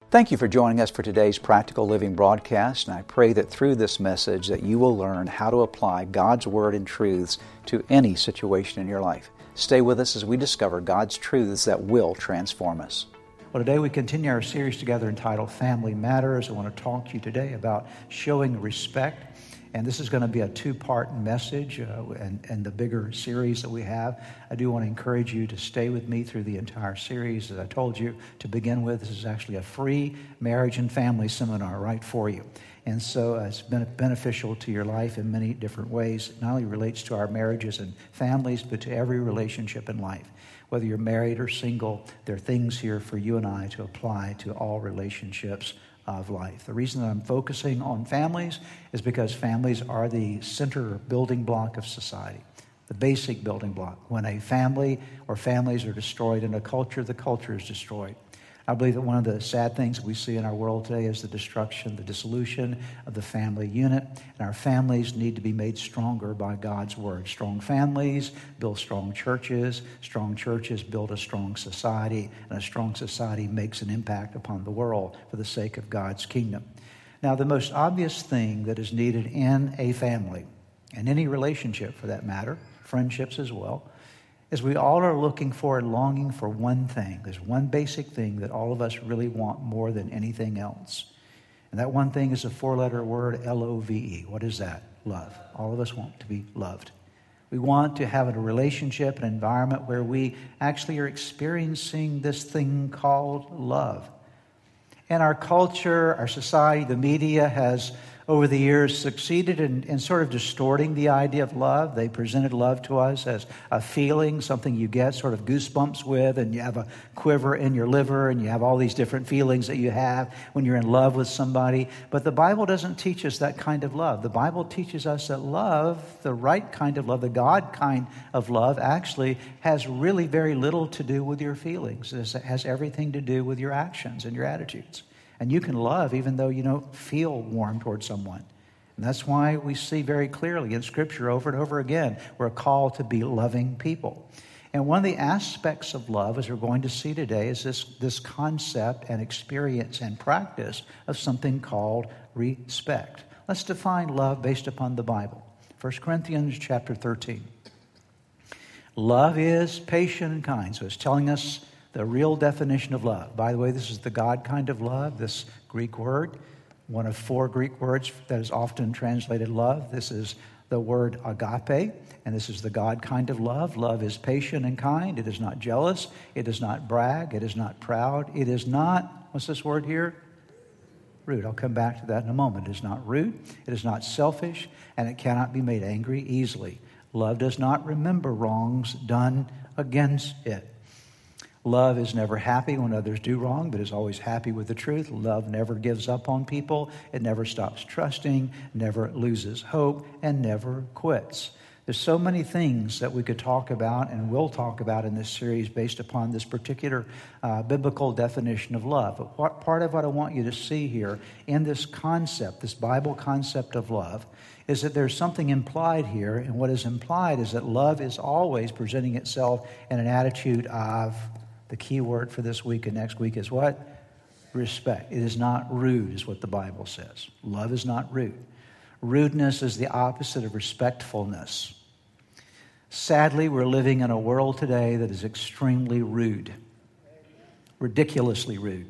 Thank you for joining us for today's Practical Living broadcast, and I pray that through this message that you will learn how to apply God's Word and truths to any situation in your life. Stay with us as we discover God's truths that will transform us. Well, today we continue our series together entitled Family Matters. I want to talk to you today about showing respect. And this is going to be a two-part message and the bigger series that we have. I do want to encourage you to stay with me through the entire series. As I told you to begin with, this is actually a free marriage and family seminar right for you. And so it's been beneficial to your life in many different ways. It not only relates to our marriages and families, but to every relationship in life. Whether you're married or single, there are things here for you and I to apply to all relationships of life. The reason that I'm focusing on families is because families are the center building block of society, the basic building block. When a family or families are destroyed in a culture, the culture is destroyed. I believe that one of the sad things we see in our world today is the destruction, the dissolution of the family unit. And our families need to be made stronger by God's Word. Strong families build strong churches. Strong churches build a strong society. And a strong society makes an impact upon the world for the sake of God's kingdom. Now, the most obvious thing that is needed in a family, and any relationship for that matter, friendships as well, is we all are looking for and longing for one thing. There's one basic thing that all of us really want more than anything else. And that one thing is a four-letter word, L-O-V-E. What is that? Love. All of us want to be loved. We want to have a relationship, an environment where we actually are experiencing this thing called love. And our culture, our society, the media has over the years succeeded in sort of distorting the idea of love. They presented love to us as a feeling, something you get sort of goosebumps with, and you have a quiver in your liver, and you have all these different feelings that you have when you're in love with somebody. But the Bible doesn't teach us that kind of love. The Bible teaches us that love, the right kind of love, the God kind of love, actually has really very little to do with your feelings. It has everything to do with your actions and your attitudes. And you can love even though you don't feel warm towards someone. And that's why we see very clearly in Scripture over and over again, we're called to be loving people. And one of the aspects of love, as we're going to see today, is this concept and experience and practice of something called respect. Let's define love based upon the Bible. 1 Corinthians chapter 13. Love is patient and kind. So it's telling us the real definition of love. By the way, this is the God kind of love, this Greek word, one of four Greek words that is often translated love. This is the word agape, and this is the God kind of love. Love is patient and kind. It is not jealous. It does not brag. It is not proud. It is not, what's this word here? Rude. I'll come back to that in a moment. It is not rude. It is not selfish, and it cannot be made angry easily. Love does not remember wrongs done against it. Love is never happy when others do wrong, but is always happy with the truth. Love never gives up on people. It never stops trusting, never loses hope, and never quits. There's so many things that we could talk about and will talk about in this series based upon this particular biblical definition of love. But part of what I want you to see here in this concept, this Bible concept of love, is that there's something implied here, and what is implied is that love is always presenting itself in an attitude of, the key word for this week and next week is what? Respect. It is not rude, is what the Bible says. Love is not rude. Rudeness is the opposite of respectfulness. Sadly, we're living in a world today that is extremely rude, ridiculously rude.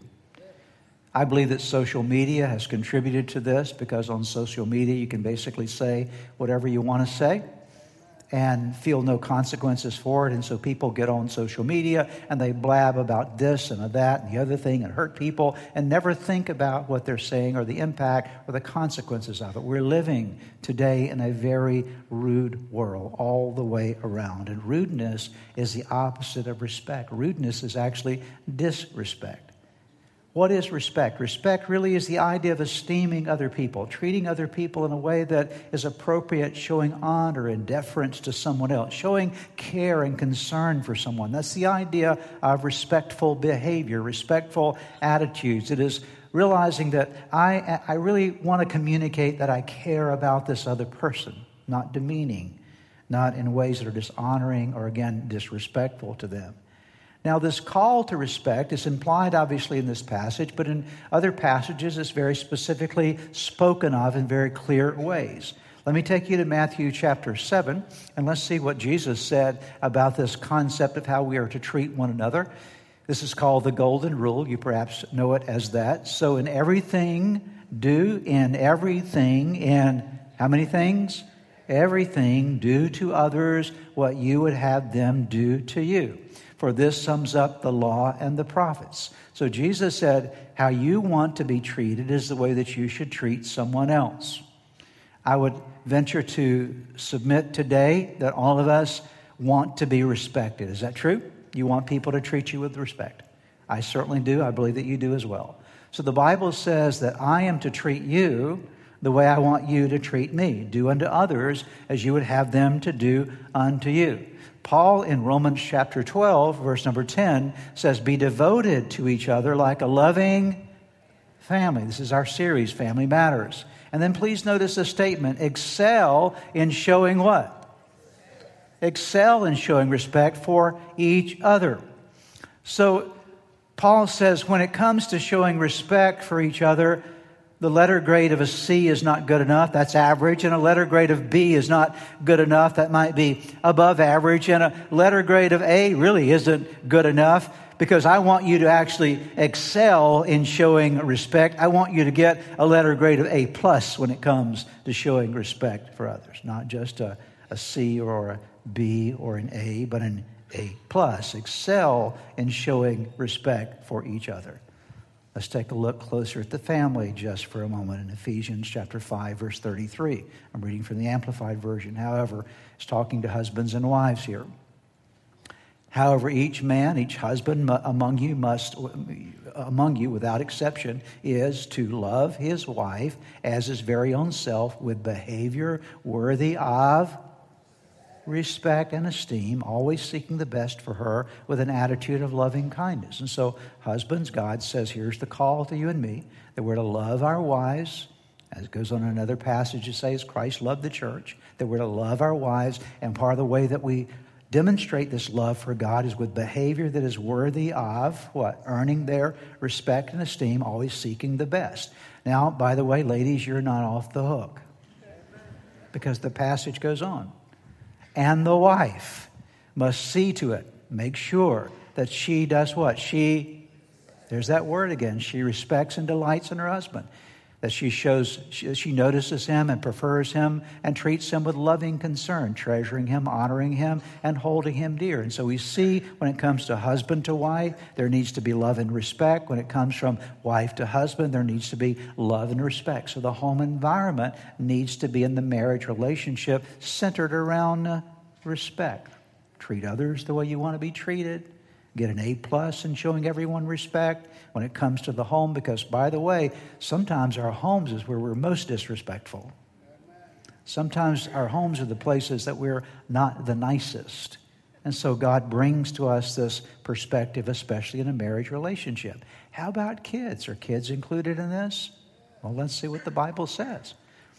I believe that social media has contributed to this because on social media you can basically say whatever you want to say and feel no consequences for it. And so people get on social media and they blab about this and that and the other thing and hurt people and never think about what they're saying or the impact or the consequences of it. We're living today in a very rude world all the way around. And rudeness is the opposite of respect. Rudeness is actually disrespect. What is respect? Respect really is the idea of esteeming other people, treating other people in a way that is appropriate, showing honor and deference to someone else, showing care and concern for someone. That's the idea of respectful behavior, respectful attitudes. It is realizing that I really want to communicate that I care about this other person, not demeaning, not in ways that are dishonoring or, again, disrespectful to them. Now, this call to respect is implied, obviously, in this passage, but in other passages, it's very specifically spoken of in very clear ways. Let me take you to Matthew chapter 7, and let's see what Jesus said about this concept of how we are to treat one another. This is called the Golden Rule. You perhaps know it as that. So in everything, in how many things? Everything, do to others what you would have them do to you. For this sums up the law and the prophets. So Jesus said, how you want to be treated is the way that you should treat someone else. I would venture to submit today that all of us want to be respected. Is that true? You want people to treat you with respect. I certainly do. I believe that you do as well. So the Bible says that I am to treat you the way I want you to treat me. Do unto others as you would have them to do unto you. Paul in Romans chapter 12, verse number 10 says, be devoted to each other like a loving family. This is our series, Family Matters. And then please notice the statement, excel in showing what? Excel in showing respect for each other. So Paul says when it comes to showing respect for each other, the letter grade of a C is not good enough. That's average. And a letter grade of B is not good enough. That might be above average. And a letter grade of A really isn't good enough, because I want you to actually excel in showing respect. I want you to get a letter grade of A+ when it comes to showing respect for others. Not just a C or a B or an A, but an A+. Excel in showing respect for each other. Let's take a look closer at the family just for a moment in Ephesians chapter 5, verse 33. I'm reading from the Amplified Version. However, it's talking to husbands and wives here. However, each man, each husband among you without exception is to love his wife as his very own self, with behavior worthy of respect and esteem, always seeking the best for her with an attitude of loving kindness. And so, husbands, God says, here's the call to you and me, that we're to love our wives, as it goes on in another passage to say, as Christ loved the church, that we're to love our wives, and part of the way that we demonstrate this love for God is with behavior that is worthy of what? Earning their respect and esteem, always seeking the best. Now, by the way, ladies, you're not off the hook, because the passage goes on. And the wife must see to it, make sure that she does what? There's that word again, she respects and delights in her husband. That she notices him and prefers him and treats him with loving concern, treasuring him, honoring him, and holding him dear. And so we see when it comes to husband to wife, there needs to be love and respect. When it comes from wife to husband, there needs to be love and respect. So the home environment needs to be in the marriage relationship centered around respect. Treat others the way you want to be treated. Get an A+ in showing everyone respect when it comes to the home, because, by the way, sometimes our homes is where we're most disrespectful. Sometimes our homes are the places that we're not the nicest. And so God brings to us this perspective, especially in a marriage relationship. How about kids? Are kids included in this? Well, let's see what the Bible says.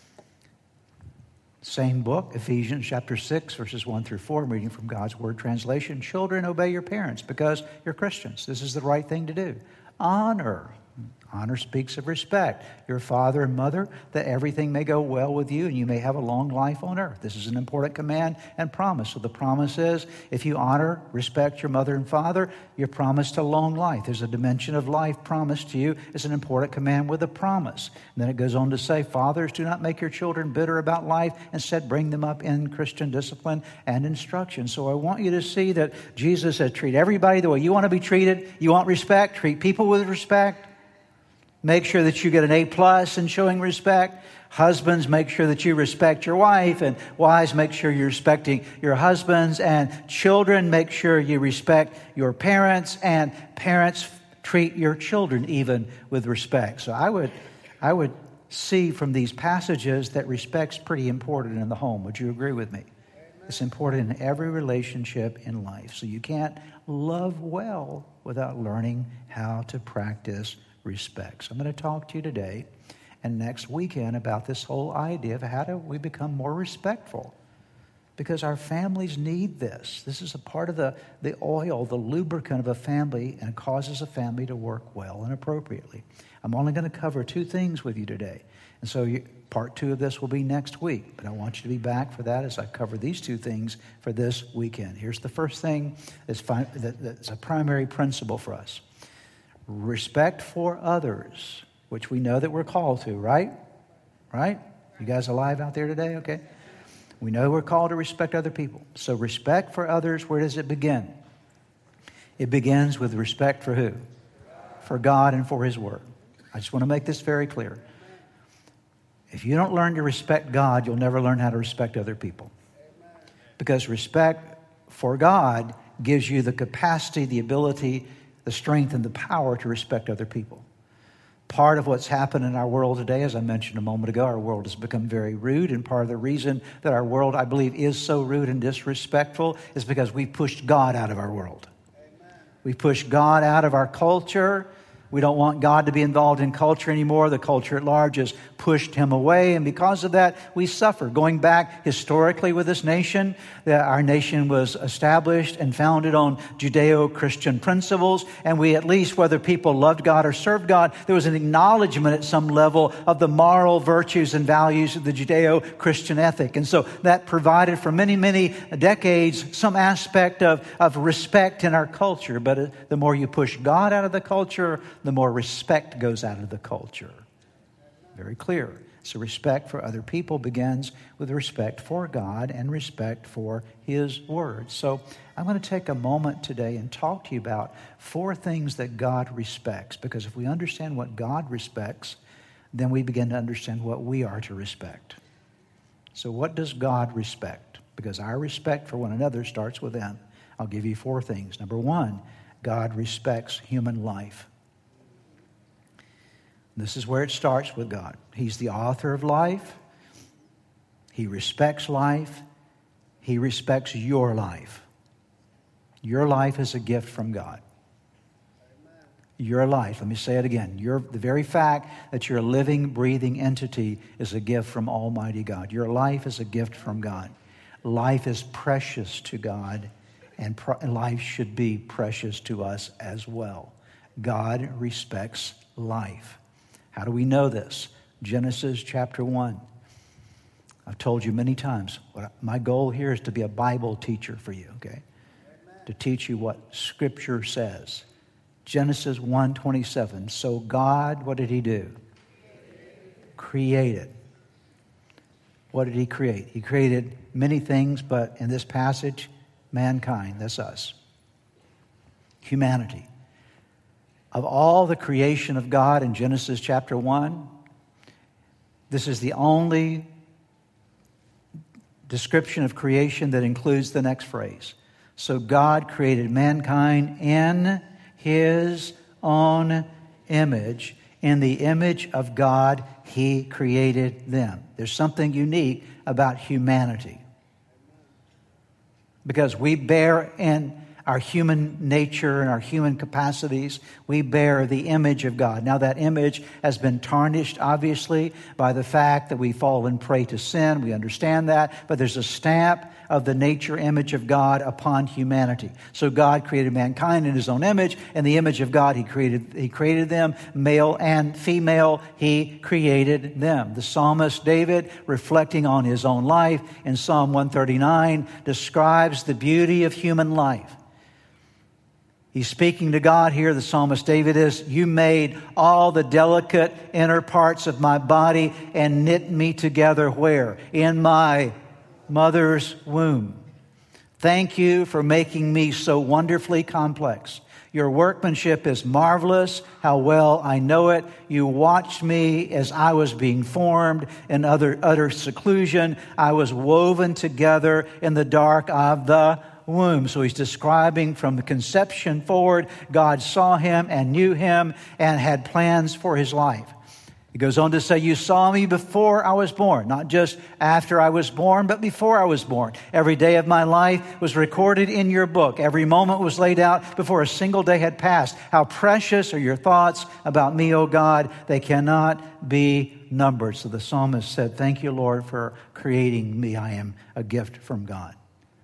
Same book, Ephesians chapter 6, verses 1 through 4. I'm reading from God's Word translation. Children, obey your parents because you're Christians. This is the right thing to do. Honor. Honor speaks of respect. Your father and mother, that everything may go well with you and you may have a long life on earth. This is an important command and promise. So the promise is, if you honor, respect your mother and father, you're promised a long life. There's a dimension of life promised to you. It's an important command with a promise. And then it goes on to say, fathers, do not make your children bitter about life. Instead, bring them up in Christian discipline and instruction. So I want you to see that Jesus said, treat everybody the way you want to be treated. You want respect, treat people with respect. Make sure that you get an A+ in showing respect. Husbands, make sure that you respect your wife. And wives, make sure you're respecting your husbands. And children, make sure you respect your parents. And parents, treat your children even with respect. So I would see from these passages that respect's pretty important in the home. Would you agree with me? It's important in every relationship in life. So you can't love well without learning how to practice respect. So I'm going to talk to you today and next weekend about this whole idea of how do we become more respectful. because our families need this. This is a part of the oil, the lubricant of a family, and it causes a family to work well and appropriately. I'm only going to cover 2 things with you today. And so part 2 of this will be next week. But I want you to be back for that as I cover these 2 things for this weekend. Here's the first thing that's a primary principle for us. Respect for others, which we know that we're called to, right? Right? You guys alive out there today? Okay. We know we're called to respect other people. So respect for others, where does it begin? It begins with respect for who? For God and for His Word. I just want to make this very clear. If you don't learn to respect God, you'll never learn how to respect other people. Because respect for God gives you the capacity, the ability, the strength, and the power to respect other people. Part of what's happened in our world today, as I mentioned a moment ago, our world has become very rude. And part of the reason that our world, I believe, is so rude and disrespectful is because we pushed God out of our world. We pushed God out of our culture. We don't want God to be involved in culture anymore. The culture at large has pushed Him away. And because of that, we suffer. Going back historically with this nation, our nation was established and founded on Judeo-Christian principles. And we, at least whether people loved God or served God, there was an acknowledgement at some level of the moral virtues and values of the Judeo-Christian ethic. And so that provided for many, many decades some aspect of respect in our culture. But the more you push God out of the culture, the more respect goes out of the culture. Very clear. So respect for other people begins with respect for God and respect for His Word. So I'm going to take a moment today and talk to you about 4 things that God respects. Because if we understand what God respects, then we begin to understand what we are to respect. So what does God respect? Because our respect for one another starts with Him. I'll give you 4 things. Number 1, God respects human life. This is where it starts with God. He's the author of life. He respects life. He respects your life. Your life is a gift from God. Your life, let me say it again. The very fact that you're a living, breathing entity is a gift from Almighty God. Your life is a gift from God. Life is precious to God, and life should be precious to us as well. God respects life. How do we know this? Genesis chapter 1. I've told you many times, my goal here is to be a Bible teacher for you, okay? Amen. To teach you what Scripture says. Genesis 1:27. So God, what did He do? Created. What did He create? He created many things, but in this passage, mankind, that's us. Humanity. Of all the creation of God in Genesis chapter 1, this is the only description of creation that includes the next phrase. So God created mankind in His own image. In the image of God, He created them. There's something unique about humanity. Because we bear in our human nature and our human capacities, we bear the image of God. Now that image has been tarnished, obviously, by the fact that we've fallen prey to sin. We understand that. But there's a stamp of the nature image of God upon humanity. So God created mankind in His own image. In the image of God, He created them, male and female. He created them. The psalmist David, reflecting on his own life in Psalm 139, describes the beauty of human life. He's speaking to God here, the psalmist David is, "You made all the delicate inner parts of my body and knit me together where? In my mother's womb. Thank you for making me so wonderfully complex. Your workmanship is marvelous. How well I know it. You watched me as I was being formed in utter seclusion. I was woven together in the dark of the womb." So he's describing from the conception forward, God saw him and knew him and had plans for his life. He goes on to say, you saw me before I was born, not just after I was born, but before I was born. Every day of my life was recorded in your book. Every moment was laid out before a single day had passed. How precious are your thoughts about me, O God. They cannot be numbered. So the psalmist said, thank you, Lord, for creating me. I am a gift from God.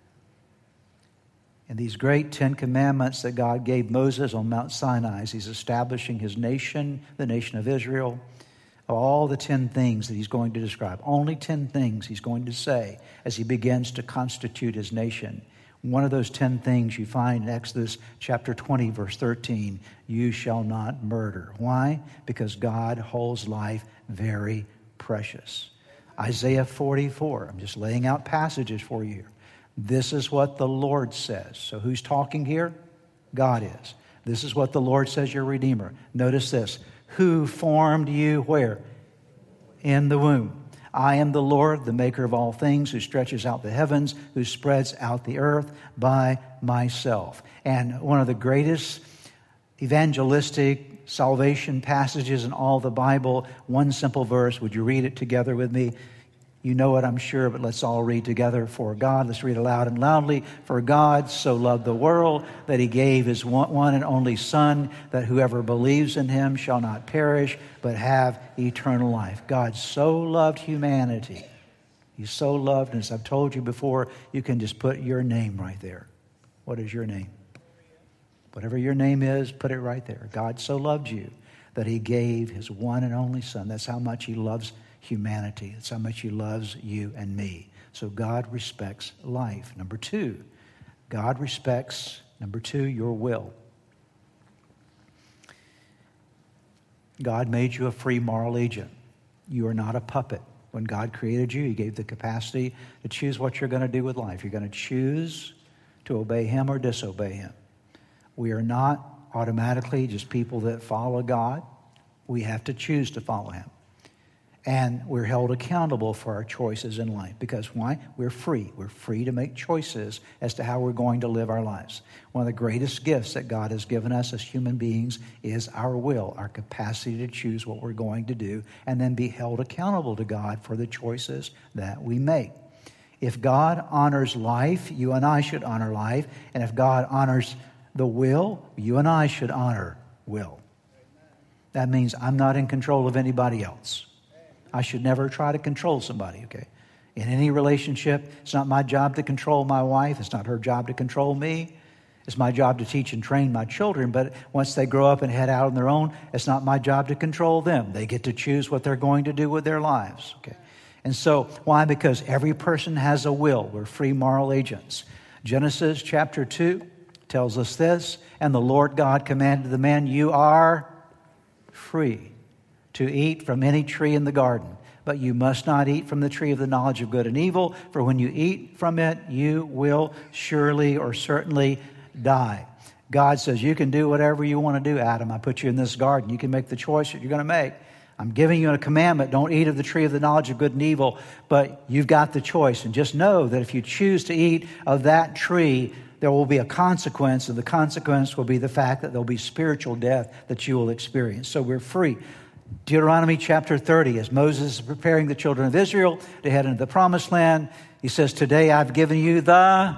And these great 10 commandments that God gave Moses on Mount Sinai, as he's establishing his nation, the nation of Israel, all the 10 things that he's going to describe, only 10 things he's going to say as he begins to constitute his nation. One of those 10 things you find in Exodus chapter 20, verse 13, you shall not murder. Why? Because God holds life very precious. Isaiah 44, I'm just laying out passages for you. This is what the Lord says. So who's talking here? God is. This is what the Lord says, your Redeemer. Notice this. Who formed you where? In the womb. I am the Lord, the maker of all things, who stretches out the heavens, who spreads out the earth by myself. And one of the greatest evangelistic salvation passages in all the Bible, one simple verse. Would you read it together with me? You know it, I'm sure, but let's all read together. For God, let's read aloud and loudly. For God so loved the world that he gave his one and only Son, that whoever believes in him shall not perish, but have eternal life. God so loved humanity. He so loved, and as I've told you before, you can just put your name right there. What is your name? Whatever your name is, put it right there. God so loved you that he gave his one and only Son. That's how much he loves humanity. That's how much he loves you and me. So God respects life. Number two, God respects, your will. God made you a free moral agent. You are not a puppet. When God created you, he gave the capacity to choose what you're going to do with life. You're going to choose to obey him or disobey him. We are not automatically just people that follow God. We have to choose to follow him. And we're held accountable for our choices in life. Because why? We're free. We're free to make choices as to how we're going to live our lives. One of the greatest gifts that God has given us as human beings is our will, our capacity to choose what we're going to do, and then be held accountable to God for the choices that we make. If God honors life, you and I should honor life. And if God honors the will, you and I should honor will. That means I'm not in control of anybody else. I should never try to control somebody, okay? In any relationship, it's not my job to control my wife. It's not her job to control me. It's my job to teach and train my children. But once they grow up and head out on their own, it's not my job to control them. They get to choose what they're going to do with their lives, okay? And so, why? Because every person has a will. We're free moral agents. Genesis chapter 2 tells us this, and the Lord God commanded the man, you are free to eat from any tree in the garden, but you must not eat from the tree of the knowledge of good and evil, for when you eat from it, you will surely or certainly die. God says, you can do whatever you want to do, Adam. I put you in this garden. You can make the choice that you're going to make. I'm giving you a commandment. Don't eat of the tree of the knowledge of good and evil, but you've got the choice. And just know that if you choose to eat of that tree, there will be a consequence, and the consequence will be the fact that there'll be spiritual death that you will experience. So we're free. Deuteronomy chapter 30, as Moses is preparing the children of Israel to head into the promised land, he says, today I've given you the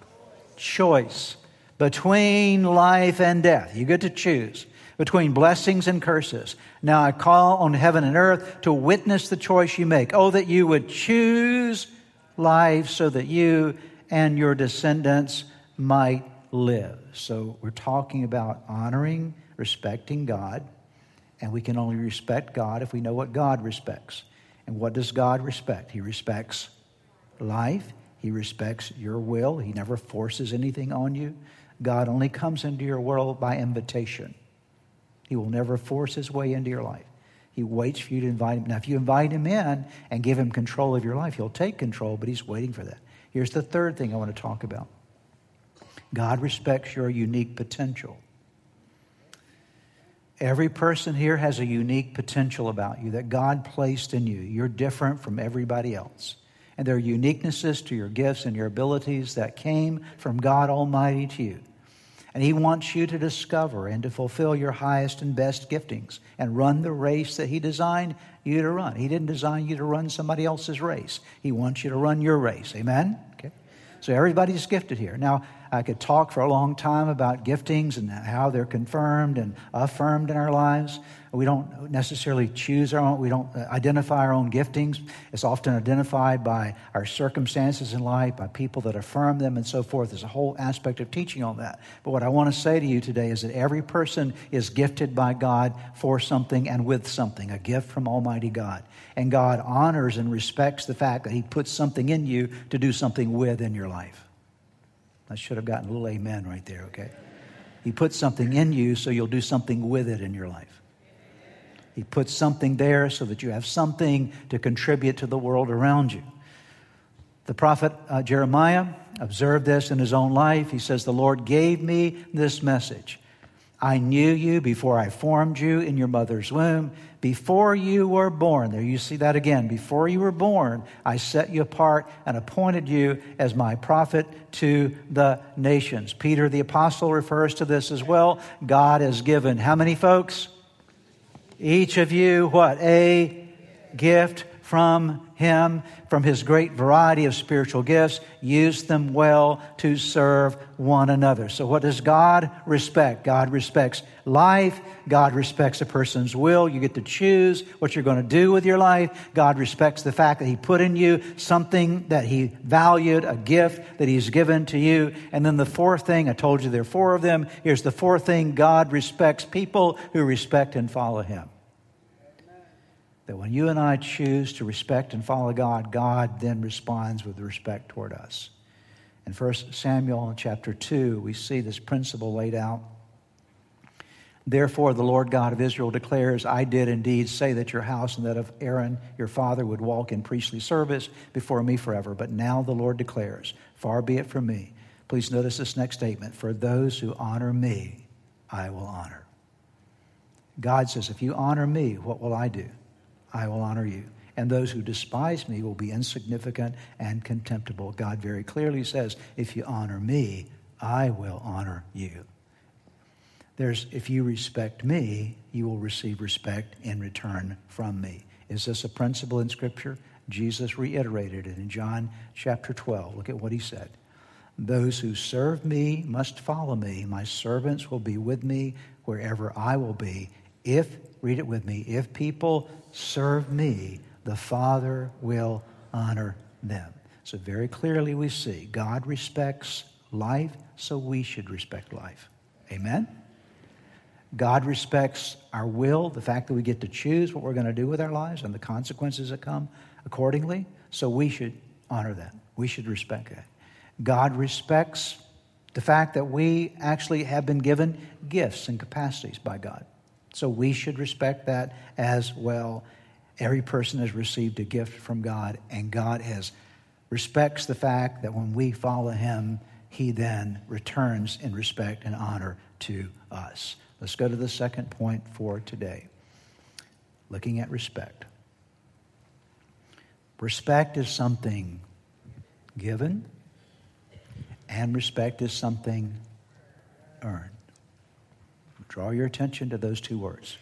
choice between life and death. You get to choose between blessings and curses. Now I call on heaven and earth to witness the choice you make. Oh, that you would choose life so that you and your descendants might live. So we're talking about honoring, respecting God. And we can only respect God if we know what God respects. And what does God respect? He respects life. He respects your will. He never forces anything on you. God only comes into your world by invitation. He will never force his way into your life. He waits for you to invite him. Now, if you invite him in and give him control of your life, he'll take control, but he's waiting for that. Here's the third thing I want to talk about. God respects your unique potential. Every person here has a unique potential about you that God placed in you. You're different from everybody else. And there are uniquenesses to your gifts and your abilities that came from God Almighty to you. And He wants you to discover and to fulfill your highest and best giftings and run the race that He designed you to run. He didn't design you to run somebody else's race. He wants you to run your race. Amen? Okay. So everybody's gifted here. Now, I could talk for a long time about giftings and how they're confirmed and affirmed in our lives. We don't necessarily choose our own. We don't identify our own giftings. It's often identified by our circumstances in life, by people that affirm them and so forth. There's a whole aspect of teaching on that. But what I want to say to you today is that every person is gifted by God for something and with something, a gift from Almighty God. And God honors and respects the fact that He puts something in you to do something with in your life. I should have gotten a little amen right there, okay? He puts something in you so you'll do something with it in your life. He puts something there so that you have something to contribute to the world around you. The prophet Jeremiah observed this in his own life. He says, "The Lord gave me this message. I knew you before I formed you in your mother's womb. Before you were born," there you see that again, "before you were born, I set you apart and appointed you as my prophet to the nations." Peter the apostle refers to this as well. God has given how many folks? Each of you, what? A gift from Him, from His great variety of spiritual gifts. Use them well to serve one another. So what does God respect? God respects life. God respects a person's will. You get to choose what you're going to do with your life. God respects the fact that He put in you something that He valued, a gift that He's given to you. And then the fourth thing, I told you there are four of them. Here's the fourth thing: God respects people who respect and follow Him. That when you and I choose to respect and follow God, God then responds with respect toward us. In 1 Samuel chapter 2, we see this principle laid out. "Therefore, the Lord God of Israel declares, I did indeed say that your house and that of Aaron, your father, would walk in priestly service before me forever. But now the Lord declares, far be it from me." Please notice this next statement: "For those who honor me, I will honor." God says, if you honor me, what will I do? I will honor you. "And those who despise me will be insignificant and contemptible." God very clearly says, if you honor me, I will honor you. If you respect me, you will receive respect in return from me. Is this a principle in Scripture? Jesus reiterated it in John chapter 12. Look at what He said. "Those who serve me must follow me. My servants will be with me wherever I will be. Read it with me, if people serve me, the Father will honor them." So very clearly we see God respects life, so we should respect life. Amen? God respects our will, the fact that we get to choose what we're going to do with our lives and the consequences that come accordingly, so we should honor that. We should respect that. God respects the fact that we actually have been given gifts and capacities by God. So we should respect that as well. Every person has received a gift from God, and God respects the fact that when we follow Him, He then returns in respect and honor to us. Let's go to the second point for today. Looking at respect. Respect is something given, and respect is something earned. Draw your attention to those two words.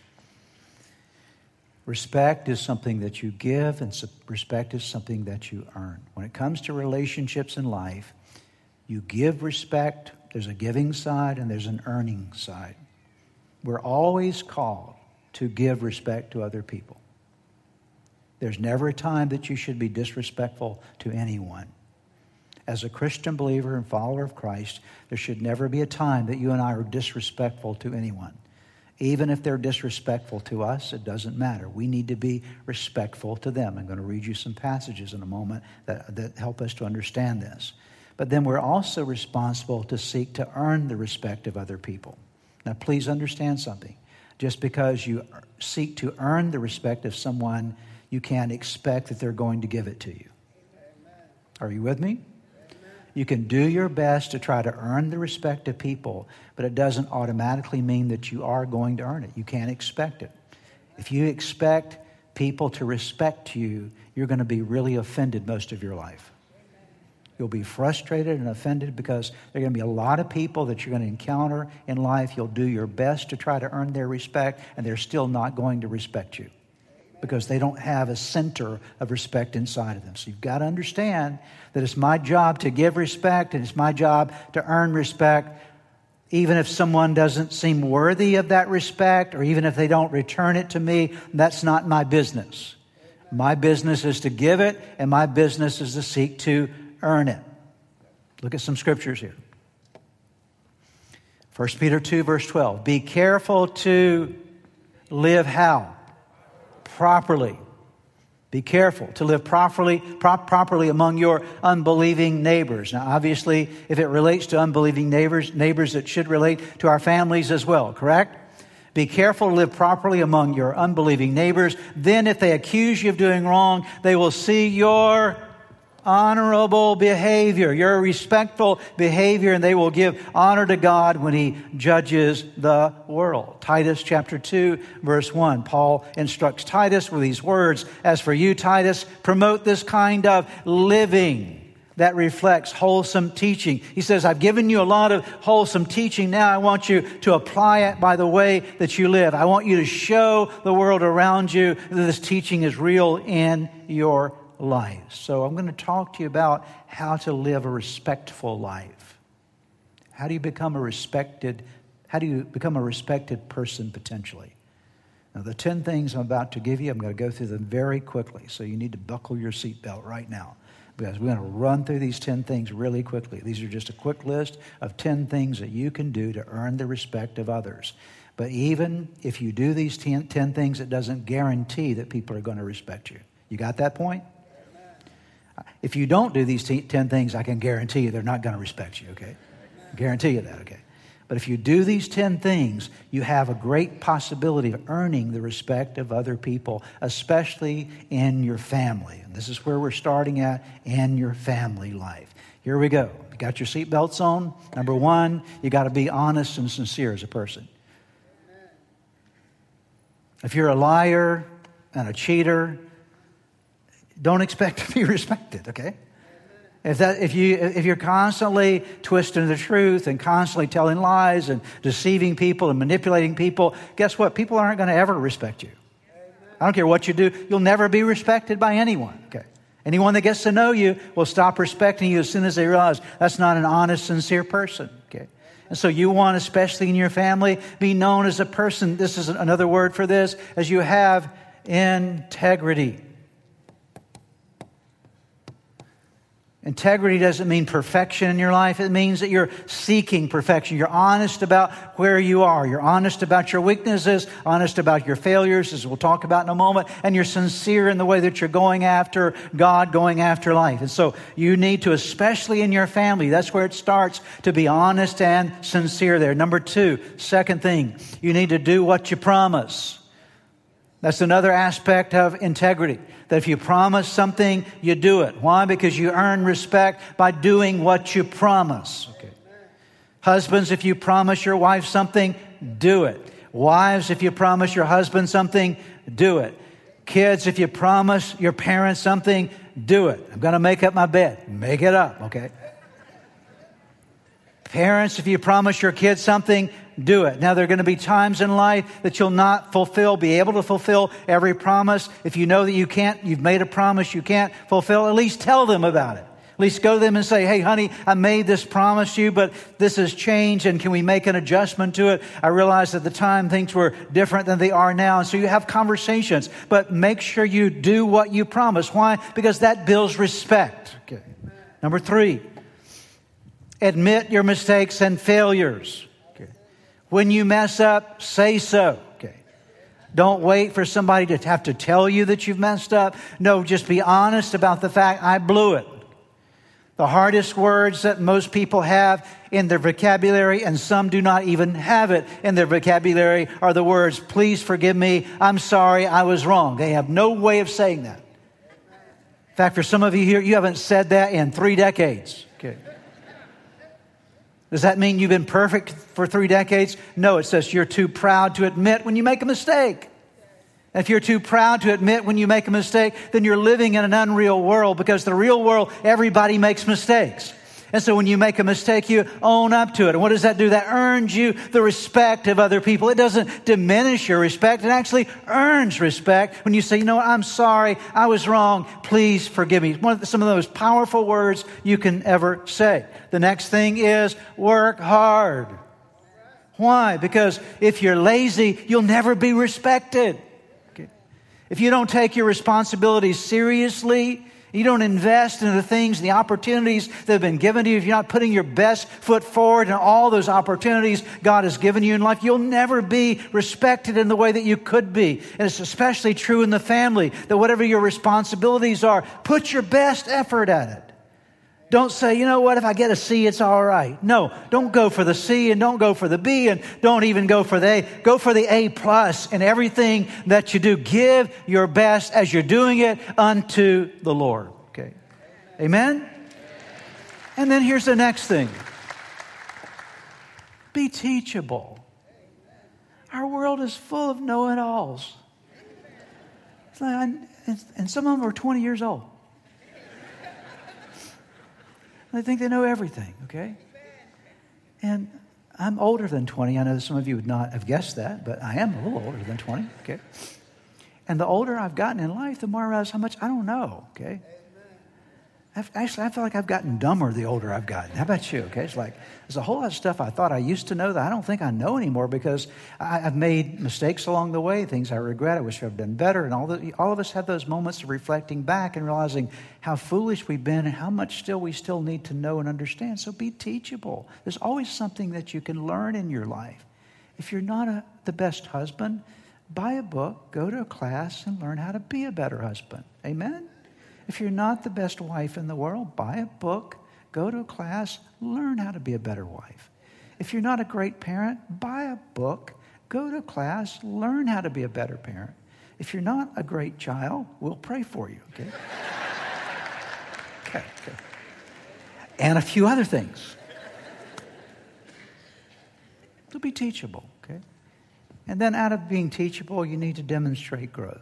Respect is something that you give, and respect is something that you earn. When it comes to relationships in life, you give respect. There's a giving side and there's an earning side. We're always called to give respect to other people. There's never a time that you should be disrespectful to anyone. As a Christian believer and follower of Christ, there should never be a time that you and I are disrespectful to anyone. Even if they're disrespectful to us, it doesn't matter. We need to be respectful to them. I'm going to read you some passages in a moment that help us to understand this. But then we're also responsible to seek to earn the respect of other people. Now, please understand something. Just because you seek to earn the respect of someone, you can't expect that they're going to give it to you. Are you with me? You can do your best to try to earn the respect of people, but it doesn't automatically mean that you are going to earn it. You can't expect it. If you expect people to respect you, you're going to be really offended most of your life. You'll be frustrated and offended because there are going to be a lot of people that you're going to encounter in life. You'll do your best to try to earn their respect, and they're still not going to respect you because they don't have a center of respect inside of them. So you've got to understand that it's my job to give respect, and it's my job to earn respect, even if someone doesn't seem worthy of that respect, or even if they don't return it to me. That's not my business. My business is to give it, and my business is to seek to earn it. Look at some scriptures here. 1 Peter 2, verse 12. Be careful to live how? Properly. Be careful to live properly among your unbelieving neighbors. Now, obviously, if it relates to unbelieving neighbors, it should relate to our families as well, correct? Be careful to live properly among your unbelieving neighbors. Then if they accuse you of doing wrong, they will see your honorable behavior, your respectful behavior, and they will give honor to God when He judges the world. Titus chapter 2, verse 1. Paul instructs Titus with these words, as for you, Titus, promote this kind of living that reflects wholesome teaching. He says, I've given you a lot of wholesome teaching. Now I want you to apply it by the way that you live. I want you to show the world around you that this teaching is real in your life. So I'm going to talk to you about how to live a respectful life. How do you become a respected person potentially? Now, the 10 things I'm about to give you, I'm going to go through them very quickly. So you need to buckle your seatbelt right now, because we're going to run through these 10 things really quickly. These are just a quick list of 10 things that you can do to earn the respect of others. But even if you do these 10 things, it doesn't guarantee that people are going to respect you. You got that point? If you don't do these 10 things, I can guarantee you they're not going to respect you, okay? Guarantee you that, okay? But if you do these 10 things, you have a great possibility of earning the respect of other people, especially in your family. And this is where we're starting at, in your family life. Here we go. You got your seatbelts on? Number 1, you got to be honest and sincere as a person. If you're a liar and a cheater, don't expect to be respected, okay? If you're constantly twisting the truth and constantly telling lies and deceiving people and manipulating people, guess what? People aren't going to ever respect you. I don't care what you do. You'll never be respected by anyone, okay? Anyone that gets to know you will stop respecting you as soon as they realize that's not an honest, sincere person, okay? And so you want, especially in your family, be known as a person, this is another word for this, as you have integrity. Integrity doesn't mean perfection in your life. It means that you're seeking perfection. You're honest about where you are. You're honest about your weaknesses, honest about your failures, as we'll talk about in a moment, and you're sincere in the way that you're going after God, going after life. And so you need to, especially in your family, that's where it starts, to be honest and sincere there. Number 2, second thing, you need to do what you promise. That's another aspect of integrity. That if you promise something, you do it. Why? Because you earn respect by doing what you promise. Okay. Husbands, if you promise your wife something, do it. Wives, if you promise your husband something, do it. Kids, if you promise your parents something, do it. I'm going to make up my bed. Make it up, okay? Parents, if you promise your kids something, do it. Now, there are going to be times in life that you'll not be able to fulfill every promise. If you know that you've made a promise you can't fulfill, at least tell them about it. At least go to them and say, hey, honey, I made this promise to you, but this has changed, and can we make an adjustment to it? I realize at the time things were different than they are now. And so you have conversations, but make sure you do what you promise. Why? Because that builds respect. Okay. Number 3, admit your mistakes and failures. When you mess up, say so. Okay. Don't wait for somebody to have to tell you that you've messed up. No, just be honest about the fact, I blew it. The hardest words that most people have in their vocabulary, and some do not even have it in their vocabulary, are the words, please forgive me, I'm sorry, I was wrong. They have no way of saying that. In fact, for some of you here, you haven't said that in 3 decades. Okay. Does that mean you've been perfect for 3 decades? No, it says you're too proud to admit when you make a mistake. If you're too proud to admit when you make a mistake, then you're living in an unreal world, because the real world, everybody makes mistakes. And so when you make a mistake, you own up to it. And what does that do? That earns you the respect of other people. It doesn't diminish your respect. It actually earns respect when you say, you know what, I'm sorry, I was wrong, please forgive me. Some of the most powerful words you can ever say. The next thing is work hard. Why? Because if you're lazy, you'll never be respected. Okay. If you don't take your responsibilities seriously, you don't invest in the things, the opportunities that have been given to you, if you're not putting your best foot forward in all those opportunities God has given you in life, you'll never be respected in the way that you could be. And it's especially true in the family, that whatever your responsibilities are, put your best effort at it. Don't say, you know what, if I get a C, it's all right. No, don't go for the C and don't go for the B and don't even go for the A. Go for the A+ in everything that you do. Give your best as you're doing it unto the Lord. Okay. Amen? And then here's the next thing. Be teachable. Our world is full of know-it-alls. And some of them are 20 years old. They think they know everything, okay? And I'm older than 20. I know some of you would not have guessed that, but I am a little older than 20, okay? And the older I've gotten in life, the more I realize how much I don't know, okay? I feel like I've gotten dumber the older I've gotten. How about you, okay? It's like there's a whole lot of stuff I thought I used to know that I don't think I know anymore, because I've made mistakes along the way, things I regret, I wish I'd done better. And all of us have those moments of reflecting back and realizing how foolish we've been and how much we still need to know and understand. So be teachable. There's always something that you can learn in your life. If you're not the best husband, buy a book, go to a class, and learn how to be a better husband. Amen? If you're not the best wife in the world, buy a book, go to a class, learn how to be a better wife. If you're not a great parent, buy a book, go to a class, learn how to be a better parent. If you're not a great child, we'll pray for you, okay? Okay. And a few other things. To be teachable, okay? And then out of being teachable, you need to demonstrate growth.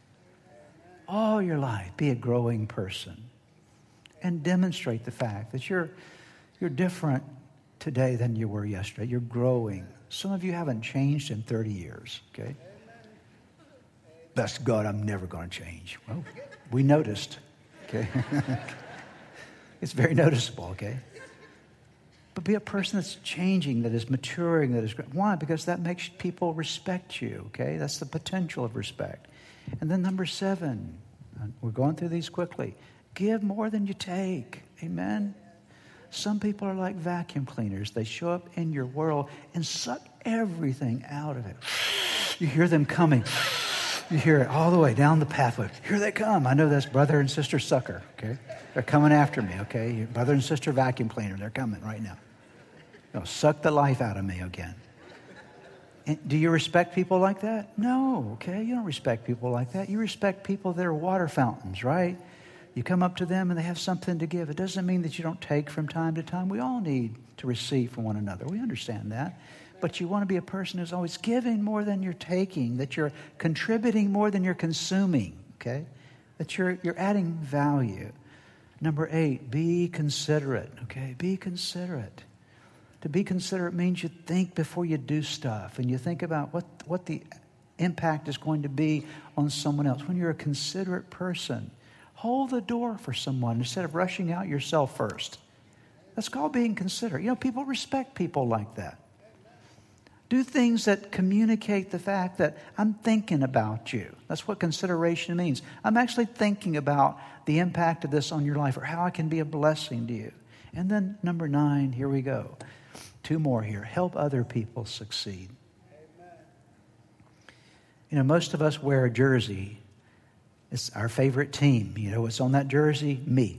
All your life, be a growing person and demonstrate the fact that you're different today than you were yesterday. You're growing. Some of you haven't changed in 30 years, okay? That's God, I'm never going to change. Well, we noticed, okay? It's very noticeable, okay? But be a person that's changing, that is maturing, that is... Why? Because that makes people respect you, okay? That's the potential of respect. And then number 7, we're going through these quickly. Give more than you take. Amen? Some people are like vacuum cleaners. They show up in your world and suck everything out of it. You hear them coming. You hear it all the way down the pathway. Here they come. I know that's brother and sister sucker, okay? They're coming after me, okay? Your brother and sister vacuum cleaner. They're coming right now. They'll suck the life out of me again. And do you respect people like that? No, okay? You don't respect people like that. You respect people that are water fountains, right? You come up to them and they have something to give. It doesn't mean that you don't take from time to time. We all need to receive from one another. We understand that. But you want to be a person who's always giving more than you're taking, that you're contributing more than you're consuming, okay? That you're adding value. Number 8, be considerate, okay? Be considerate. To be considerate means you think before you do stuff, and you think about what the impact is going to be on someone else. When you're a considerate person, hold the door for someone instead of rushing out yourself first. That's called being considerate. You know, people respect people like that. Do things that communicate the fact that I'm thinking about you. That's what consideration means. I'm actually thinking about the impact of this on your life or how I can be a blessing to you. And then number 9, here we go. 2 more here. Help other people succeed. You know, most of us wear a jersey. It's our favorite team. You know what's on that jersey? Me.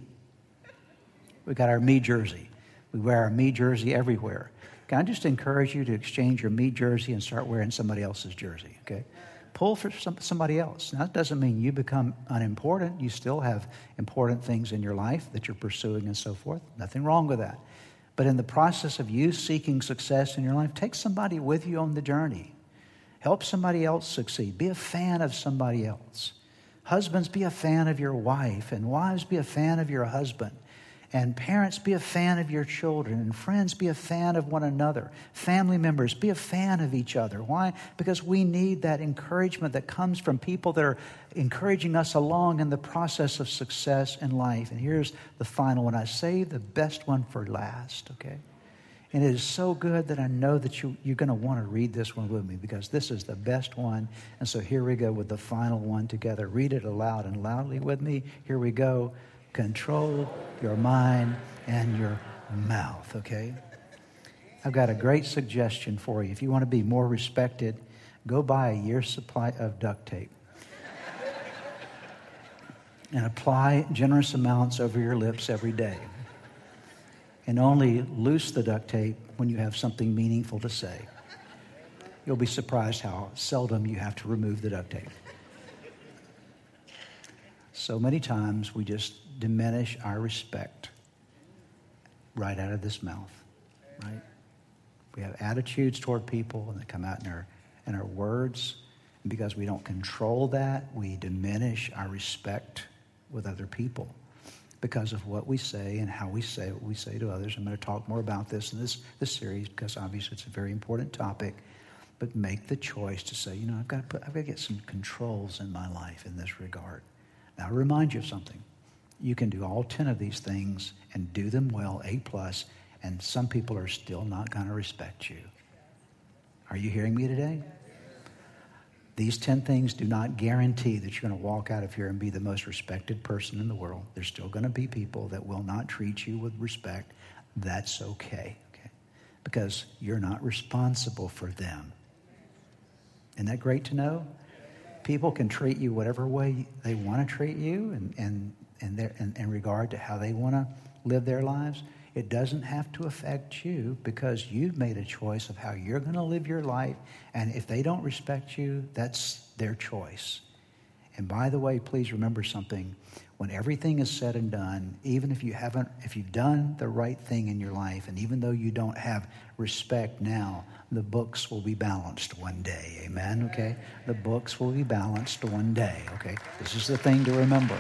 We got our me jersey. We wear our me jersey everywhere. Can I just encourage you to exchange your me jersey and start wearing somebody else's jersey, okay? Pull for somebody else. Now, that doesn't mean you become unimportant. You still have important things in your life that you're pursuing and so forth. Nothing wrong with that. But in the process of you seeking success in your life, take somebody with you on the journey. Help somebody else succeed. Be a fan of somebody else. Husbands, be a fan of your wife. And wives, be a fan of your husband. And parents, be a fan of your children. And friends, be a fan of one another. Family members, be a fan of each other. Why? Because we need that encouragement that comes from people that are encouraging us along in the process of success in life. And here's the final one. I saved the best one for last, okay? And it is so good that I know that you're going to want to read this one with me, because this is the best one. And so here we go with the final one together. Read it aloud and loudly with me. Here we go. Control your mind and your mouth, okay? I've got a great suggestion for you. If you want to be more respected, go buy a year's supply of duct tape and apply generous amounts over your lips every day. And only loose the duct tape when you have something meaningful to say. You'll be surprised how seldom you have to remove the duct tape. So many times we just diminish our respect right out of this mouth, right? We have attitudes toward people, and they come out in our words. And because we don't control that, we diminish our respect with other people because of what we say and how we say what we say to others. I'm going to talk more about this in this series, because obviously it's a very important topic. But make the choice to say, I've got to get some controls in my life in this regard. Now, I'll remind you of something. You can do all 10 of these things and do them well, A+, and some people are still not going to respect you. Are you hearing me today? These 10 things do not guarantee that you're going to walk out of here and be the most respected person in the world. There's still going to be people that will not treat you with respect. That's okay? Because you're not responsible for them. Isn't that great to know? People can treat you whatever way they want to treat you, and in regard to how they want to live their lives. It doesn't have to affect you, because you've made a choice of how you're going to live your life. And if they don't respect you, that's their choice. And by the way, please remember something. When everything is said and done, even if you've done the right thing in your life, and even though you don't have respect now, the books will be balanced one day. Amen? Okay? The books will be balanced one day. Okay? This is the thing to remember.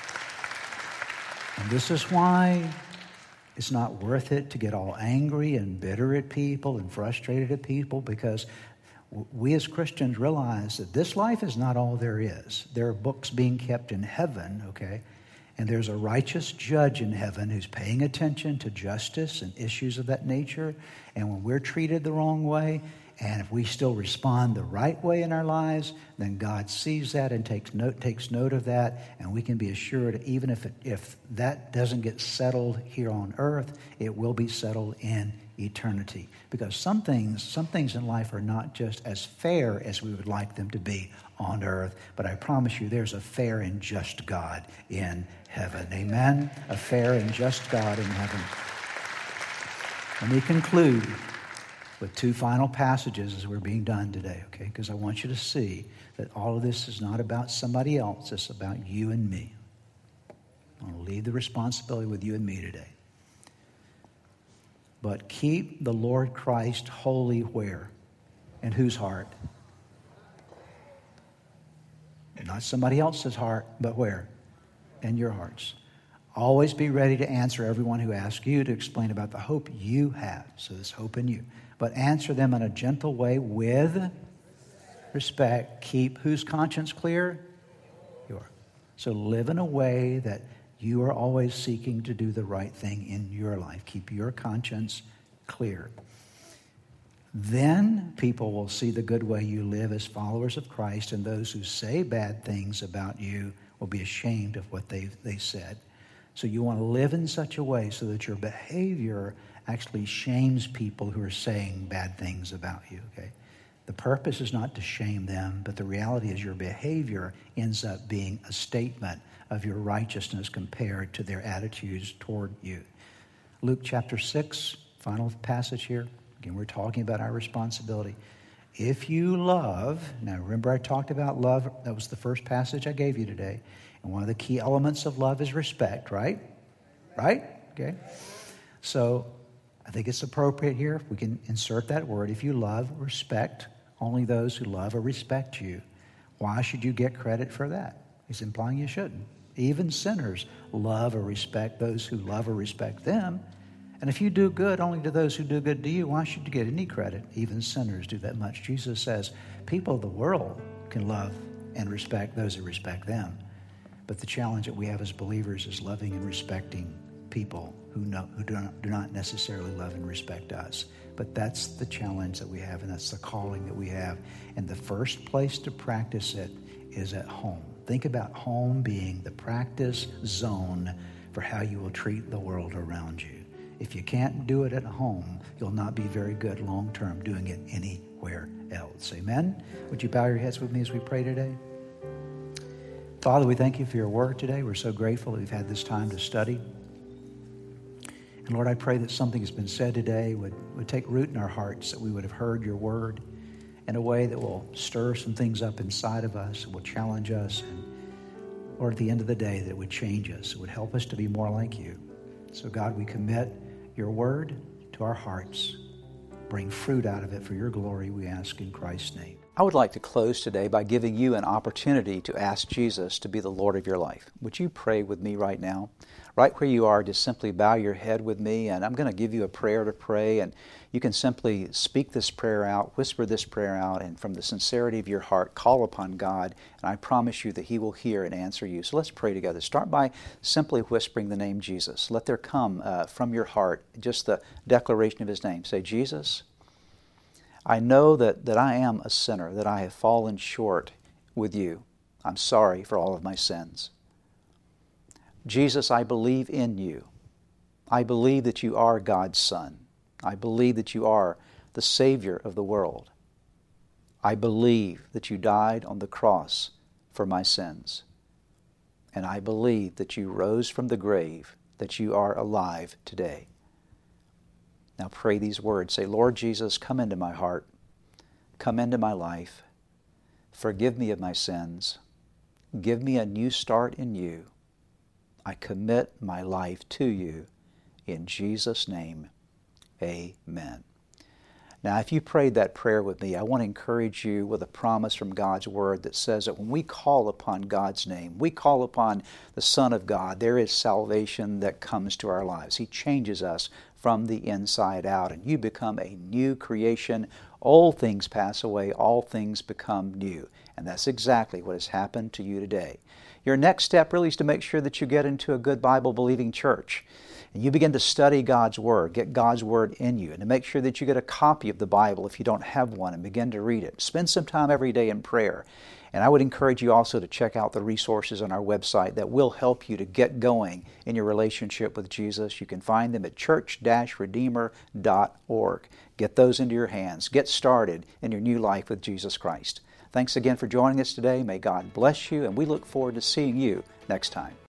And this is why it's not worth it to get all angry and bitter at people and frustrated at people, because we as Christians realize that this life is not all there is. There are books being kept in heaven, okay? And there's a righteous judge in heaven who's paying attention to justice and issues of that nature. And when we're treated the wrong way, and if we still respond the right way in our lives, then God sees that and takes note of that, and we can be assured, even if that doesn't get settled here on earth, it will be settled in eternity. Because some things in life are not just as fair as we would like them to be on earth, but I promise you there's a fair and just God in heaven. Amen? A fair and just God in heaven. Let me conclude with 2 final passages as we're being done today, okay? Because I want you to see that all of this is not about somebody else. It's about you and me. I want to leave the responsibility with you and me today. But keep the Lord Christ holy where? In whose heart? Not somebody else's heart, but where? In your hearts. Always be ready to answer everyone who asks you to explain about the hope you have. So there's hope in you. But answer them in a gentle way with respect. Keep whose conscience clear? Yours. So live in a way that you are always seeking to do the right thing in your life. Keep your conscience clear. Then people will see the good way you live as followers of Christ, and those who say bad things about you will be ashamed of what they said. So you want to live in such a way so that your behavior actually shames people who are saying bad things about you, okay? The purpose is not to shame them, but the reality is your behavior ends up being a statement of your righteousness compared to their attitudes toward you. Luke chapter 6, final passage here. Again, we're talking about our responsibility. If you love, now remember I talked about love, that was the first passage I gave you today. And one of the key elements of love is respect, right? Right? Okay. So I think it's appropriate here if we can insert that word. If you love, respect Only those who love or respect you. Why should you get credit for that? He's implying you shouldn't. Even sinners love or respect those who love or respect them. And if you do good only to those who do good to you, why should you get any credit? Even sinners do that much. Jesus says people of the world can love and respect those who respect them. But the challenge that we have as believers is loving and respecting people who do not necessarily love and respect us. But that's the challenge that we have, and that's the calling that we have. And the first place to practice it is at home. Think about home being the practice zone for how you will treat the world around you. If you can't do it at home, you'll not be very good long-term doing it anywhere else. Amen? Would you bow your heads with me as we pray today? Father, we thank you for your word today. We're so grateful that we've had this time to study. And Lord, I pray that something has been said today would take root in our hearts, that we would have heard your word in a way that will stir some things up inside of us, will challenge us, and Lord, at the end of the day, that it would change us. It would help us to be more like you. So God, we commit your word to our hearts. Bring fruit out of it for your glory, we ask in Christ's name. I would like to close today by giving you an opportunity to ask Jesus to be the Lord of your life. Would you pray with me right now? Right where you are, just simply bow your head with me, and I'm going to give you a prayer to pray, and you can simply speak this prayer out, whisper this prayer out, and from the sincerity of your heart, call upon God, and I promise you that He will hear and answer you. So let's pray together. Start by simply whispering the name Jesus. Let there come from your heart just the declaration of His name. Say, Jesus, I know that I am a sinner, that I have fallen short with you. I'm sorry for all of my sins. Jesus, I believe in you. I believe that you are God's Son. I believe that you are the Savior of the world. I believe that you died on the cross for my sins. And I believe that you rose from the grave, that you are alive today. Now pray these words. Say, Lord Jesus, come into my heart. Come into my life. Forgive me of my sins. Give me a new start in you. I commit my life to you. In Jesus' name, amen. Now, if you prayed that prayer with me, I want to encourage you with a promise from God's Word that says that when we call upon God's name, we call upon the Son of God, there is salvation that comes to our lives. He changes us from the inside out, and you become a new creation. Old things pass away, all things become new. And that's exactly what has happened to you today. Your next step really is to make sure that you get into a good Bible-believing church. And you begin to study God's Word, get God's Word in you, and to make sure that you get a copy of the Bible if you don't have one, and begin to read it. Spend some time every day in prayer. And I would encourage you also to check out the resources on our website that will help you to get going in your relationship with Jesus. You can find them at church-redeemer.org. Get those into your hands. Get started in your new life with Jesus Christ. Thanks again for joining us today. May God bless you, and we look forward to seeing you next time.